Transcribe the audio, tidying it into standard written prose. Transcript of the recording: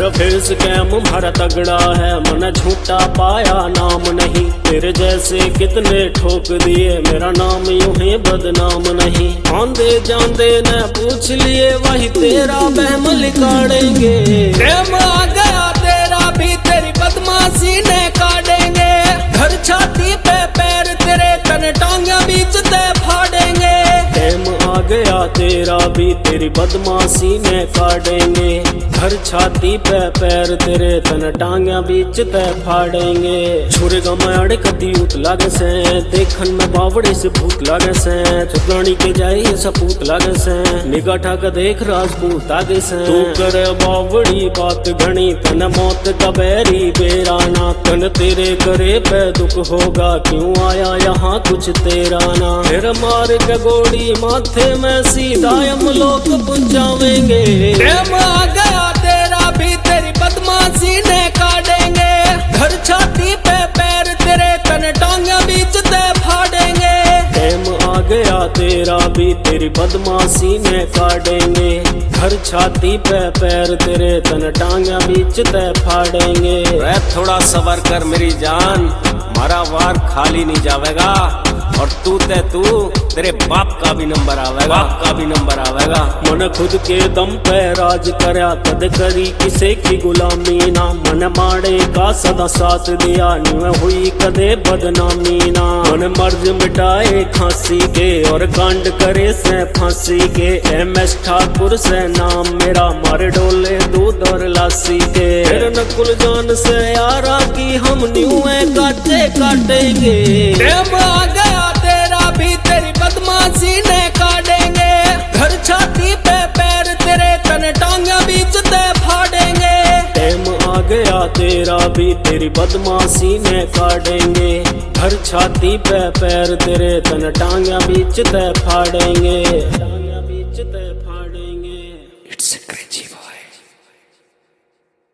तेरा face cam भरा तगड़ा है, मन झूठा पाया नाम नहीं। तेरे जैसे कितने ठोक दिए, मेरा नाम यूं ही बदनाम नहीं। आंदे जांदे न पूछ लिए, वही तेरा बहम लिकाड़ेंगे। प्रेम आ गया तेरा भी, तेरी बदमाशी ने काटेंगे। घर छाती पे पैर तेरे, कन टांगिया बीच ते फाड़ेंगे। प्रेम आ गया तेरा भी, तेरी बदमाशी ने काटेंगे। घर छाती पे पैर तेरे, तन टांगिया बीच ते फाड़ेंगे। छुरे गमाड़े कदी उत लागे से, देखन में बावड़े से भूत लागे से। चुतरानी के जाए सपूत लागे से, निगाह ठाक देख राजपूत आगे से। तू करे बावड़ी बात घनी, तन मौत का बैरी बेराना। तन तेरे करे पे दुख होगा, क्यों आया यहाँ कुछ तेरा ना। फिर मार के गोड़ी माथे में सीधा हम लोग पहुंचावेंगे। प्रेम आ गया तेरा भी, तेरी बदमाशी ने काटेंगे। घर छाती पे पैर तेरे, कन टांगिया बीच ते फाड़ेंगे। प्रेम आ गया तेरा भी, तेरी बदमाशी ने काटेंगे। घर छाती पे पैर तेरे, तन टांगिया बीच ते फाड़ेंगे। थोड़ा सबर कर मेरी जान, मारा वार खाली नहीं जावेगा। और तू तेरे बाप का भी नंबर आवेगा, बाप का भी नंबर आवेगा। मन खुद के दम पे राज करया, कद करी किसे की गुलामी ना। मन माड़े का सदा साथ दिया, न्यू हुई कदे बदनामी ना। मन मर्ज मिटाए खांसी के, और कांड करे से फांसी के। MS ठाकुर से नाम मेरा, मारे डोले दूध और लासी के। फिर नकुल जान से यारा की, हम न्यू काटे काटेंगे। प्रेम आ गया तेरा भी, तेरी बदमाशी ने काटेंगे। घर छाती पे पैर तेरे, कन टांगिया बीच ते फाड़ेंगे। प्रेम आ गया तेरा भी, तेरी बदमाशी ने काटेंगे। घर छाती पे पैर तेरे, तन टांगिया बीच ते फाड़ेंगे। टांगिया बीच ते फाड़ेंगे। It's a crazy boy.